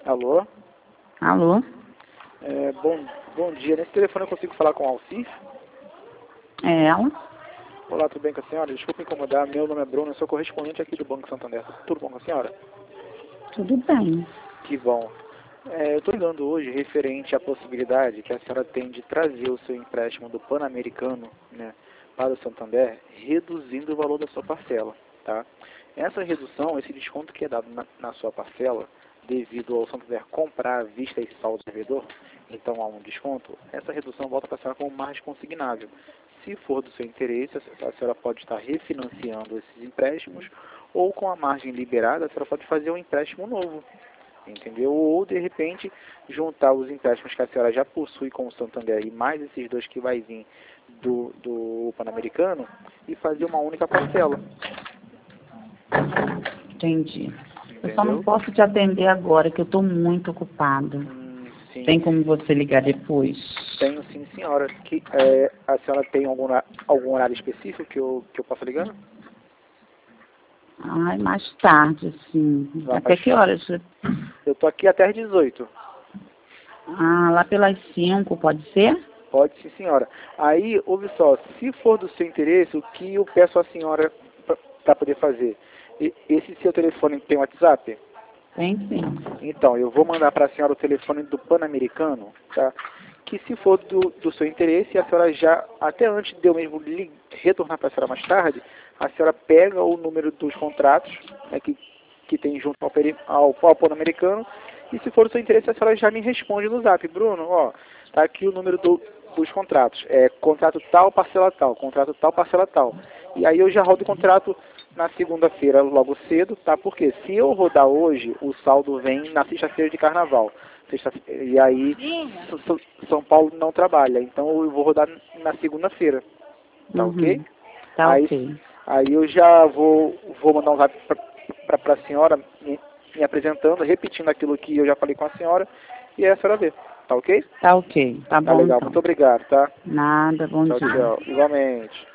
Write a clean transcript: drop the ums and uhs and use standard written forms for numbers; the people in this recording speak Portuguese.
Alô? Alô? Bom dia. Nesse telefone eu consigo falar com a Alci? É ela? Olá, tudo bem com a senhora? Desculpa incomodar, meu nome é Bruno, eu sou correspondente aqui do Banco Santander. Tudo bom com a senhora? Tudo bem. Que bom. Eu estou ligando hoje referente à possibilidade que a senhora tem de trazer o seu empréstimo do Pan-Americano, né, para o Santander, reduzindo o valor da sua parcela, tá? Essa redução, esse desconto que é dado na sua parcela, devido ao Santander comprar à vista e saldo do devedor, então há um desconto, essa redução volta para a senhora como margem consignável. Se for do seu interesse, a senhora pode estar refinanciando esses empréstimos, ou com a margem liberada, a senhora pode fazer um empréstimo novo, entendeu? Ou, de repente, juntar os empréstimos que a senhora já possui com o Santander e mais esses dois que vai vir do Pan-Americano e fazer uma única parcela. Entendi. Eu só não Entendeu? posso te atender agora, que eu estou muito ocupada. Sim. Tem como você ligar depois? Tenho sim, senhora. A senhora tem algum horário específico que eu possa ligar? Ai, mais tarde, assim. Lá Até que horas? Eu tô aqui até às 18. Ah, lá pelas 5, pode ser? Pode sim, senhora. Aí, ouve só, se for do seu interesse, o que eu peço à senhora para poder fazer? Esse seu telefone tem WhatsApp? Tem sim. Então, eu vou mandar para a senhora o telefone do Pan-Americano, tá? Que se for do seu interesse, a senhora já, até antes de eu mesmo retornar para a senhora mais tarde, a senhora pega o número dos contratos, né, que tem junto ao Pan-Americano, e se for do seu interesse, a senhora já me responde no zap. Bruno, ó, tá aqui o número dos contratos. É contrato tal, parcela tal, contrato tal, parcela tal. E aí eu já rodo o contrato na segunda-feira logo cedo, tá? Porque se eu rodar hoje, o saldo vem na sexta-feira de carnaval. E aí São Paulo não trabalha, então eu vou rodar na segunda-feira, tá ok? Tá Aí, ok. aí eu já vou mandar um zap para a senhora me apresentando, repetindo aquilo que eu já falei com a senhora, e aí a senhora vê, tá ok? Tá ok. Tá Tá bom legal, então. muito obrigado, tá? Nada, bom Tchau, dia. tchau. Igualmente.